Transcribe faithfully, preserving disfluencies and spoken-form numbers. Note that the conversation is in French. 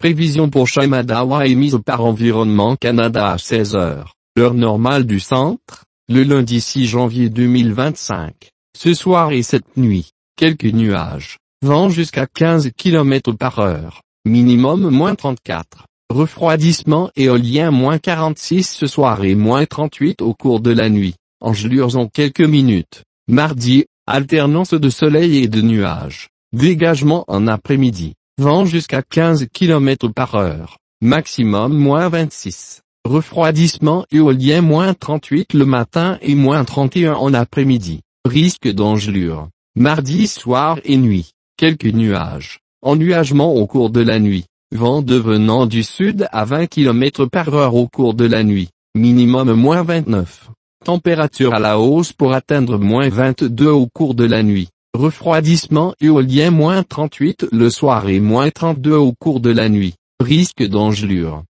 Prévision pour Shimadawa émise par Environnement Canada à seize heures, l'heure normale du centre, le lundi six janvier deux mille vingt-cinq. Ce soir et cette nuit, quelques nuages, vent jusqu'à quinze kilomètres par heure, minimum moins trente-quatre, refroidissement éolien moins quarante-six ce soir et moins trente-huit au cours de la nuit, engelures en quelques minutes. Mardi, alternance de soleil et de nuages, dégagement en après-midi, vent jusqu'à quinze kilomètres par heure, maximum moins vingt-six, refroidissement éolien moins trente-huit le matin et moins trente et un en après-midi, risque d'engelure. Mardi soir et nuit, quelques nuages, ennuagement au cours de la nuit, vent devenant du sud à vingt kilomètres par heure au cours de la nuit, minimum moins vingt-neuf, température à la hausse pour atteindre moins vingt-deux au cours de la nuit, refroidissement éolien moins trente-huit le soir et moins trente-deux au cours de la nuit, risque d'engelure.